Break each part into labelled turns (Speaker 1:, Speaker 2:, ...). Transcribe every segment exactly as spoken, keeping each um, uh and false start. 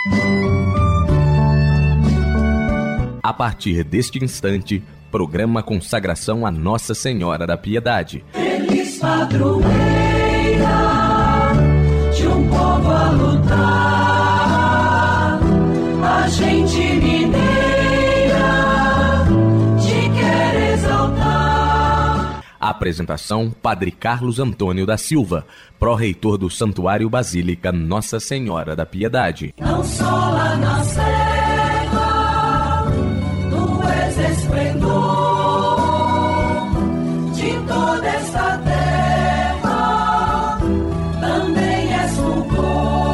Speaker 1: A partir deste instante, programa Consagração a Nossa Senhora da Piedade.
Speaker 2: Feliz padroeira de um povo a lutar, a gente mineira te quer exaltar.
Speaker 1: Apresentação: Padre Carlos Antônio da Silva, pró-reitor do Santuário Basílica Nossa Senhora da Piedade.
Speaker 2: Não só lá na serra, tu és esplendor de toda esta terra, também és fulgor.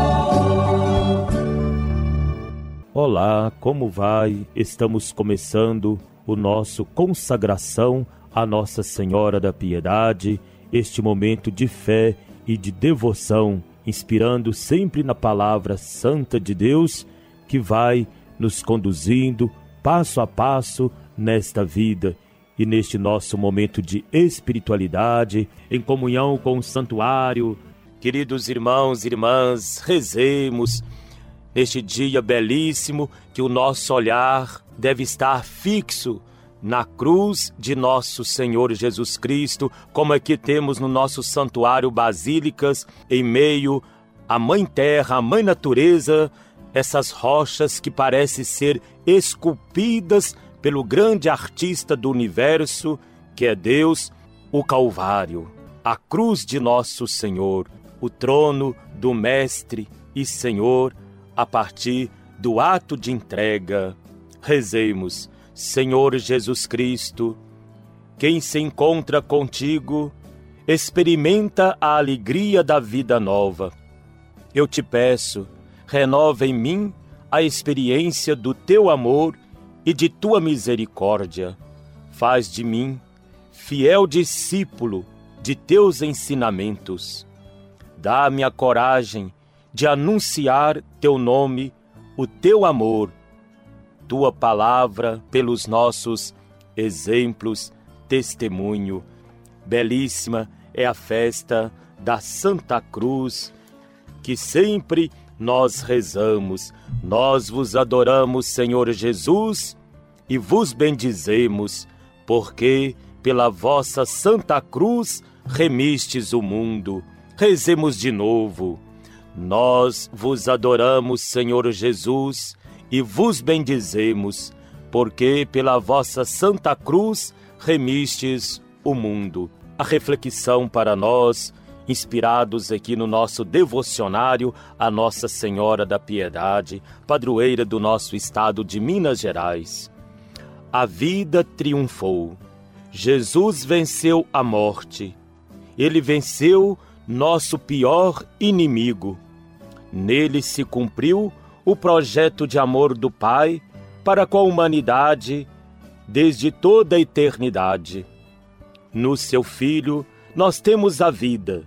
Speaker 3: Olá, como vai? Estamos começando o nosso Consagração a Nossa Senhora da Piedade, este momento de fé e de devoção, inspirando sempre na palavra santa de Deus, que vai nos conduzindo passo a passo nesta vida e neste nosso momento de espiritualidade, em comunhão com o santuário. Queridos irmãos e irmãs, rezemos neste dia belíssimo que o nosso olhar deve estar fixo na cruz de nosso Senhor Jesus Cristo, como aqui temos no nosso santuário basílicas, em meio à Mãe Terra, à Mãe Natureza, essas rochas que parecem ser esculpidas pelo grande artista do universo, que é Deus, o Calvário, a cruz de nosso Senhor, o trono do Mestre e Senhor, a partir do ato de entrega. Rezemos. Senhor Jesus Cristo, quem se encontra contigo, experimenta a alegria da vida nova. Eu te peço, renova em mim a experiência do teu amor e de tua misericórdia. Faz de mim fiel discípulo de teus ensinamentos. Dá-me a coragem de anunciar teu nome, o teu amor, tua palavra pelos nossos exemplos, testemunho. Belíssima é a festa da Santa Cruz, que sempre nós rezamos. Nós vos adoramos, Senhor Jesus, e vos bendizemos, porque pela vossa Santa Cruz remistes o mundo. Rezemos de novo. Nós vos adoramos, Senhor Jesus, e vos bendizemos, porque pela vossa Santa Cruz remistes o mundo. A reflexão para nós, inspirados aqui no nosso devocionário a Nossa Senhora da Piedade, padroeira do nosso estado de Minas Gerais. A vida triunfou. Jesus venceu a morte. Ele venceu nosso pior inimigo. Nele se cumpriu o projeto de amor do Pai para com a humanidade desde toda a eternidade. No seu Filho nós temos a vida.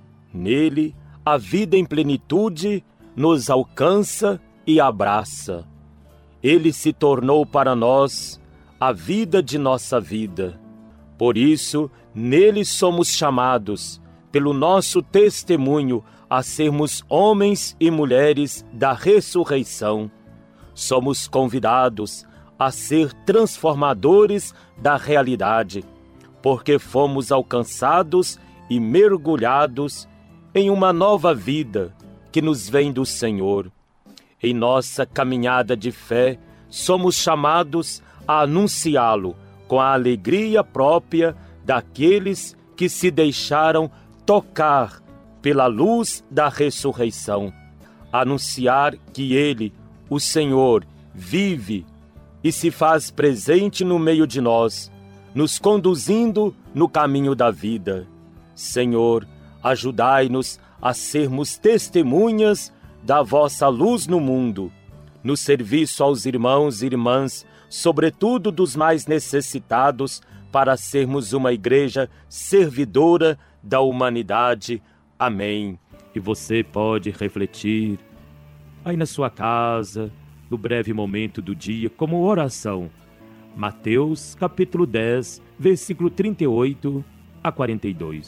Speaker 3: Nele a vida em plenitude nos alcança e abraça. Ele se tornou para nós a vida de nossa vida. Por isso, nele somos chamados, pelo nosso testemunho, a sermos homens e mulheres da ressurreição. Somos convidados a ser transformadores da realidade, porque fomos alcançados e mergulhados em uma nova vida que nos vem do Senhor. Em nossa caminhada de fé, somos chamados a anunciá-lo com a alegria própria daqueles que se deixaram tocar pela luz da ressurreição, anunciar que Ele, o Senhor, vive e se faz presente no meio de nós, nos conduzindo no caminho da vida. Senhor, ajudai-nos a sermos testemunhas da vossa luz no mundo, no serviço aos irmãos e irmãs, sobretudo dos mais necessitados, para sermos uma igreja servidora da humanidade. Amém. E você pode refletir aí na sua casa, no breve momento do dia, como oração. Mateus, capítulo dez, versículo trinta e oito a quarenta e dois.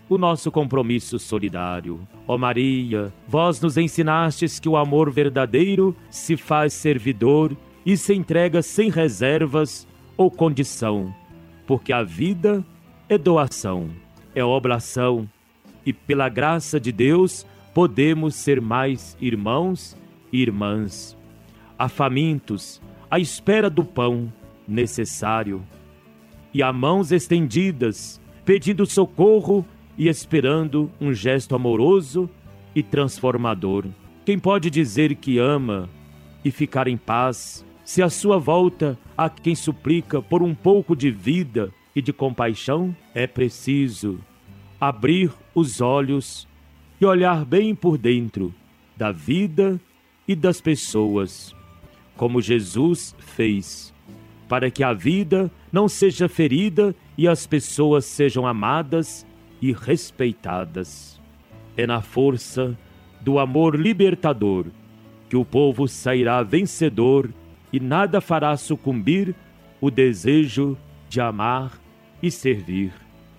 Speaker 3: o nosso compromisso solidário. Ó Maria, vós nos ensinastes que o amor verdadeiro se faz servidor e se entrega sem reservas ou condição, porque a vida é doação, é oblação, e pela graça de Deus podemos ser mais irmãos e irmãs, afamintos, à espera do pão necessário, e a mãos estendidas, pedindo socorro e esperando um gesto amoroso e transformador. Quem pode dizer que ama e ficar em paz, se à sua volta há quem suplica por um pouco de vida e de compaixão? É preciso abrir os olhos e olhar bem por dentro da vida e das pessoas, como Jesus fez, para que a vida não seja ferida e as pessoas sejam amadas e respeitadas. É na força do amor libertador que o povo sairá vencedor e nada fará sucumbir o desejo de amar e servir.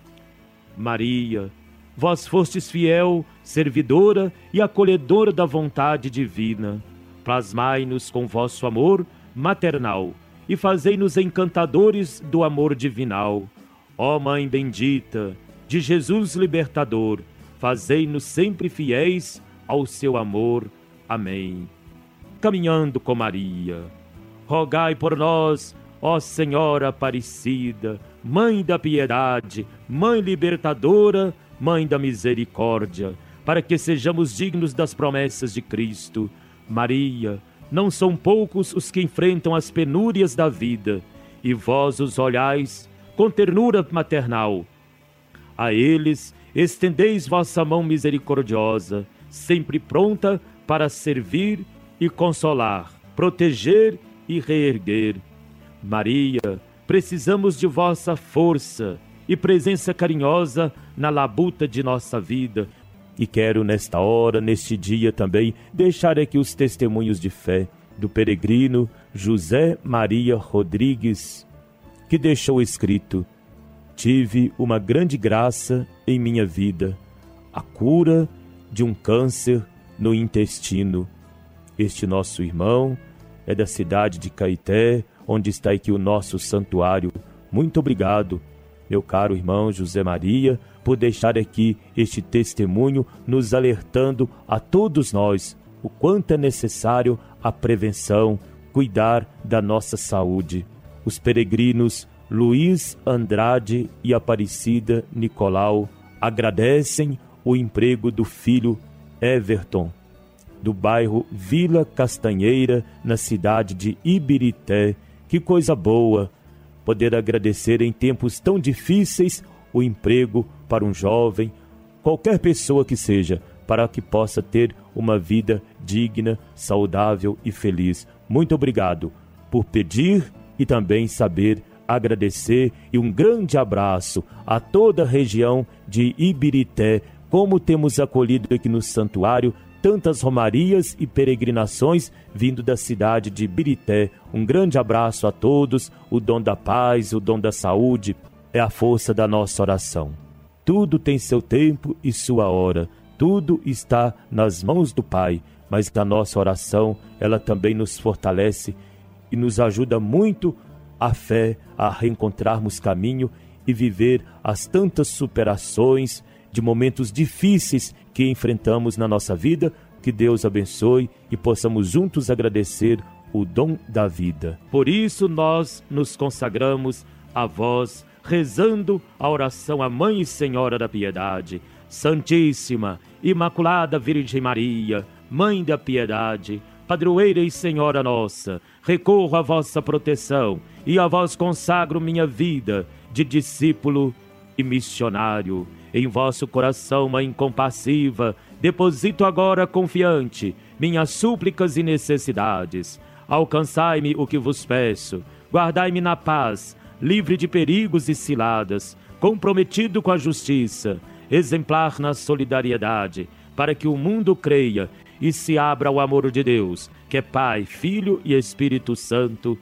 Speaker 3: Maria, vós fostes fiel, servidora e acolhedora da vontade divina. Plasmai-nos com vosso amor maternal e fazei-nos encantadores do amor divinal. Ó Mãe bendita, de Jesus libertador, fazei-nos sempre fiéis ao seu amor. Amém. Caminhando com Maria, rogai por nós, ó Senhora Aparecida, Mãe da piedade, Mãe libertadora, Mãe da misericórdia, para que sejamos dignos das promessas de Cristo. Maria, não são poucos os que enfrentam as penúrias da vida, e vós os olhais com ternura maternal. A eles estendeis vossa mão misericordiosa, sempre pronta para servir e consolar, proteger e reerguer. Maria, precisamos de vossa força e presença carinhosa na labuta de nossa vida. E quero nesta hora, neste dia também, deixar aqui os testemunhos de fé do peregrino José Maria Rodrigues, que deixou escrito: tive uma grande graça em minha vida, a cura de um câncer no intestino. Este nosso irmão é da cidade de Caeté, onde está aqui o nosso santuário. Muito obrigado, meu caro irmão José Maria, por deixar aqui este testemunho, nos alertando a todos nós o quanto é necessário a prevenção, cuidar da nossa saúde. Os peregrinos Luiz Andrade e Aparecida Nicolau agradecem o emprego do filho Everton, do bairro Vila Castanheira, na cidade de Ibirité. Que coisa boa poder agradecer em tempos tão difíceis o emprego para um jovem, qualquer pessoa que seja, para que possa ter uma vida digna, saudável e feliz. Muito obrigado por pedir e também saber agradecer, e um grande abraço a toda a região de Ibirité. Como temos acolhido aqui no santuário tantas romarias e peregrinações vindo da cidade de Ibirité. Um grande abraço a todos. O dom da paz, o dom da saúde é a força da nossa oração. Tudo tem seu tempo e sua hora. Tudo está nas mãos do Pai, mas a nossa oração, ela também nos fortalece e nos ajuda muito a fé, a reencontrarmos caminho e viver as tantas superações de momentos difíceis que enfrentamos na nossa vida. Que Deus abençoe e possamos juntos agradecer o dom da vida. Por isso nós nos consagramos a vós, rezando a oração à Mãe e Senhora da Piedade. Santíssima, Imaculada Virgem Maria, Mãe da Piedade, Padroeira e Senhora nossa, recorro à vossa proteção e a vós consagro minha vida de discípulo e missionário. Em vosso coração, Mãe compassiva, deposito agora confiante minhas súplicas e necessidades. Alcançai-me o que vos peço, guardai-me na paz, livre de perigos e ciladas, comprometido com a justiça, exemplar na solidariedade, para que o mundo creia e se abra ao amor de Deus, que é Pai, Filho e Espírito Santo.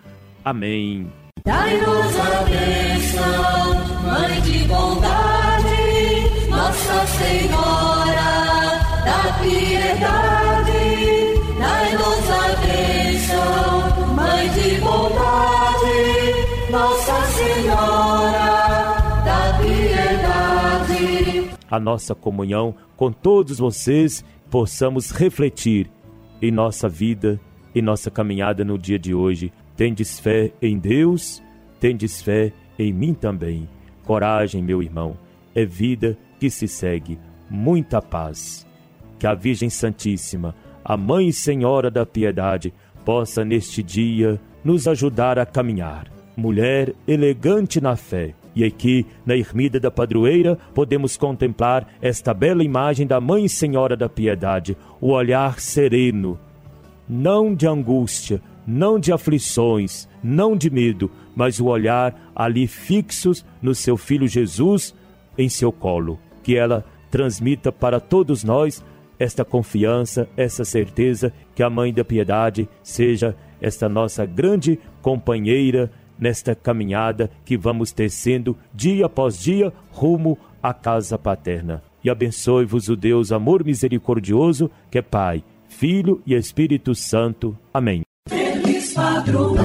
Speaker 3: Amém.
Speaker 2: Dai-nos a bênção, Mãe de bondade, nossa Senhora da piedade, dai-nos a bênção, Mãe de bondade, Nossa Senhora da piedade.
Speaker 3: A nossa comunhão com todos vocês, possamos refletir em nossa vida, em nossa caminhada no dia de hoje. Tendes fé em Deus, tendes fé em mim também. Coragem, meu irmão, é vida que se segue. Muita paz. Que a Virgem Santíssima, a Mãe e Senhora da Piedade, possa neste dia nos ajudar a caminhar. Mulher elegante na fé. E aqui, na ermida da padroeira, podemos contemplar esta bela imagem da Mãe e Senhora da Piedade, o olhar sereno, não de angústia, não de aflições, não de medo, mas o olhar ali fixos no seu Filho Jesus em seu colo. Que ela transmita para todos nós esta confiança, essa certeza que a Mãe da Piedade seja esta nossa grande companheira nesta caminhada que vamos tecendo dia após dia rumo à casa paterna. E abençoe-vos o Deus amor misericordioso, que é Pai, Filho e Espírito Santo. Amém.
Speaker 2: Feliz padroeira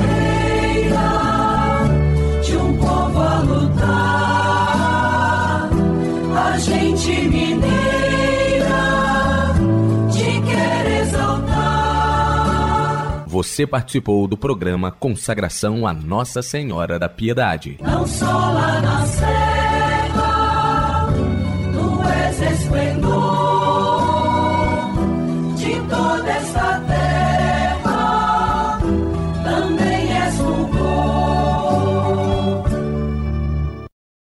Speaker 2: de um povo a lutar, a gente mineira te quer exaltar.
Speaker 1: Você participou do programa Consagração a Nossa Senhora da Piedade.
Speaker 2: Não só lá na Sé